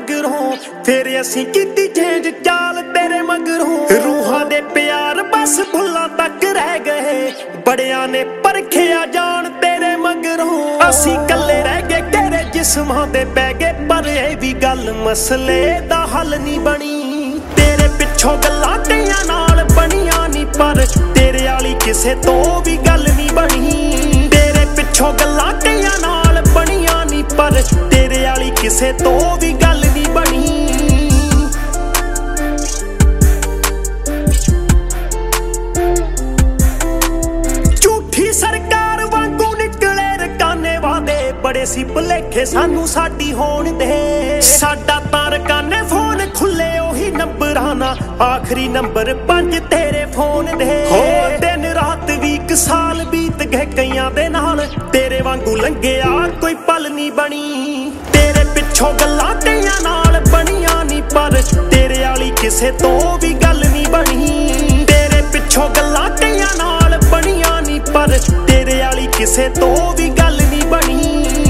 मगरों फिर असी कीती चेंज चाल तेरे मगरों रूहां दे प्यार बस भुल्लां तक रह गए बड़ियां ने परखिया जान तेरे मगरों असी कल्ले रह गए तेरे जिस्मां दे पै गए पर ये भी गल मसले दा हल नहीं बनी तेरे पिछों गल्लां कईयां नाल बनियां नहीं पर तेरे वाली किसे तो भी गल नहीं बनी तेरे पिछों गल्लां कईयां नाल बनियां नहीं पर तेरे वाली किसे तो भी गल नहीं बनी झूठी सरकार वांगू निकले रकाने वादे बड़े सी भुलेखे सानू साडी होण दे साडा तां रकाने फोन खुले ओही नंबरां ना आखरी नंबर 5 तेरे फोन दे हो दिन रात वीक साल बीत गए कईयां दे नाल तेरे वांगू लंघिया कोई पल नहीं बनी तेरे पिछों गल्लां कईयां नाल बनियां नहीं पर तेरे वाली किसे तो भी गल नहीं बनी तेरे पिछों गल्लां कईयां नाल बनियां नहीं पर तेरे वाली किसे तो भी गल नहीं बनी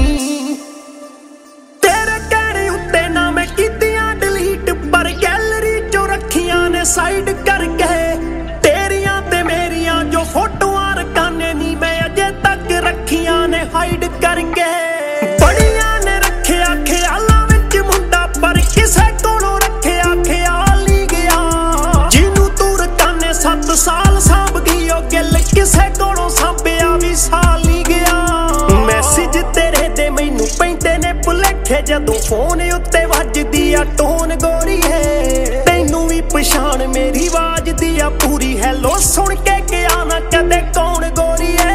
तेरे कहने उत्ते ना मैं कीतियां डिलीट पर गैलरी चो रखियां ने साइड करके तेरियां ते मेरियां जो फोटोआं रकाने नी मैं अजे तक रखियां ने हाइड करके बड़ियां ने रखिया ख्यालां विच मुंडा पर किसे कोलों रखिया ख्याल ही गया जिन्नू तू रकाने 7 साल सांभ गई ओ गिल किसे कोलों सांभिया भी साल ही गया मैसेज तेरे दे मैनू पैंदे ने भुलेखे जदों फोन उत्ते वजदी आ टोन गोरी है तैनू भी पछाण मेरी आवाज दी आ पूरी हैलो सुन के क्या ना कदे कौन गोरी है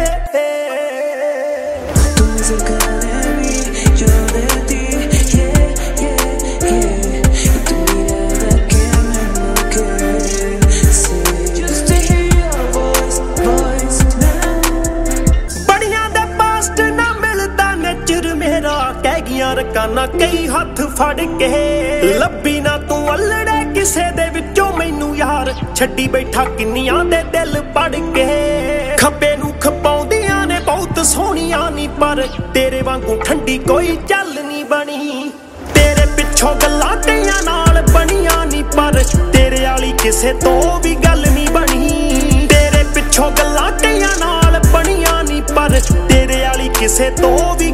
रकाना कई हथ फड़ के लब्भी ना तू अल्लड़े किसे दे विचों मैनू यार छड्डी बैठा किन्नियां दे दिल पड़ के खब्बे नू खपाउंदियां ने बहुत सोहणियां नी पर तेरे वांगू ठंडी कोई चल नहीं बनी तेरे पिछों गल्लां कईयां नाल बनियां नी पर तेरे वाली किसे तो भी गल नहीं बनी तेरे पिछों गल्लां कईयां नाल बनियां नी पर तेरे वाली किसे तो भी